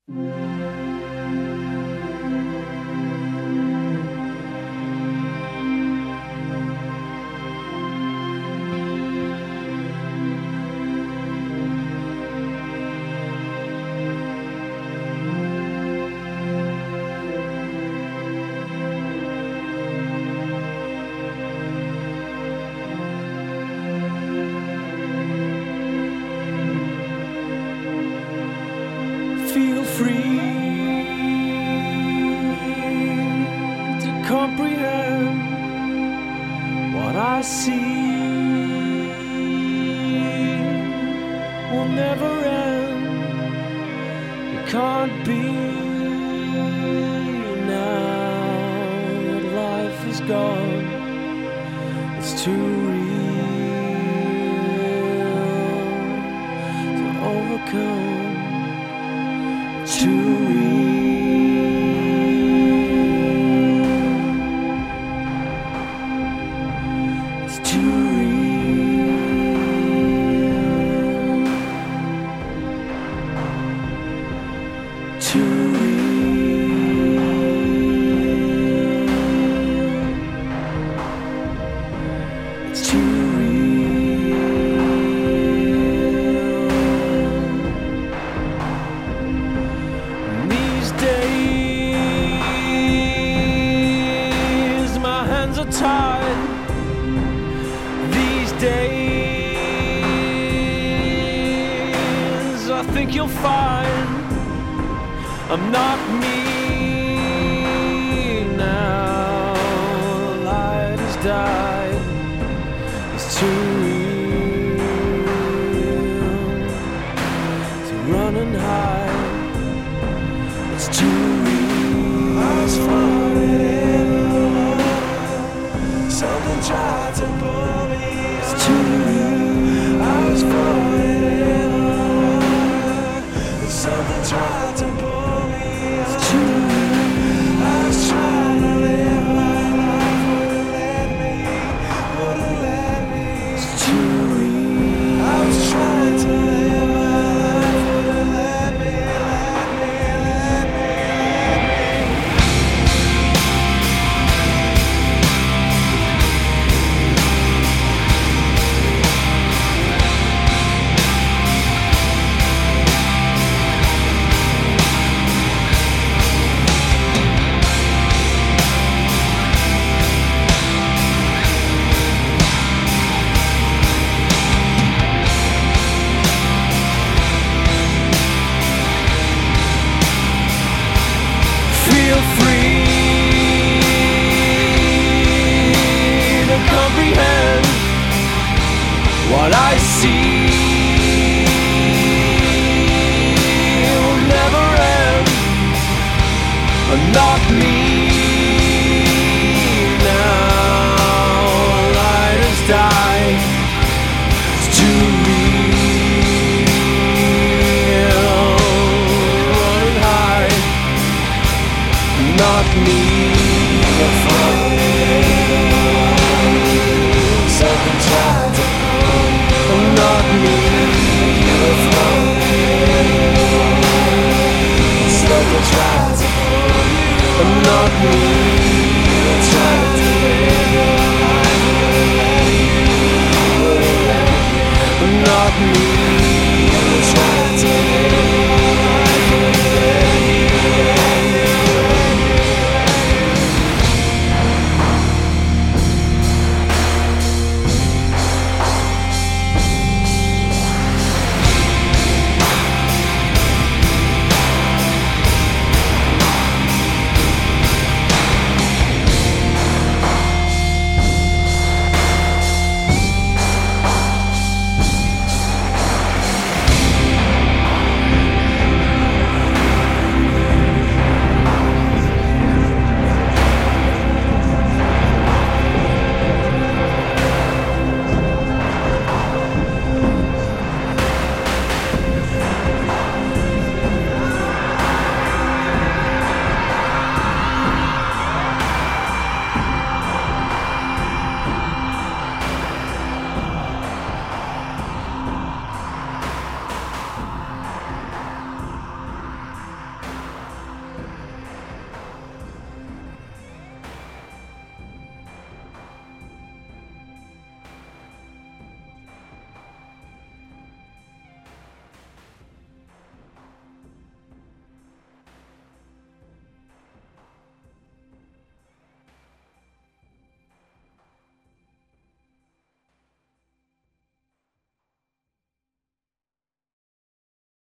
Feel free to comprehend what I see will never end. It can't be now that life is gone. It's too real to overcome. Too real. It's too real. Too real. It's too days, my hands are tied. These days, I think you'll find I'm not me now. Light has died. It's too real to run and hide. It's too real. I was floating in the water. Something tried to pull me. It's too real. I was floating in the water. Something tried to pull me. It's too real. I was trying to live my life. Wouldn't let me. It's too real. I was trying to live my life. Wouldn't let me. Feel free to comprehend what I see will never end. Not me now. Light has died. It's too real. Run and hide. Not me. Something tried to pull me. Not me. Something tried to pull me. Not me.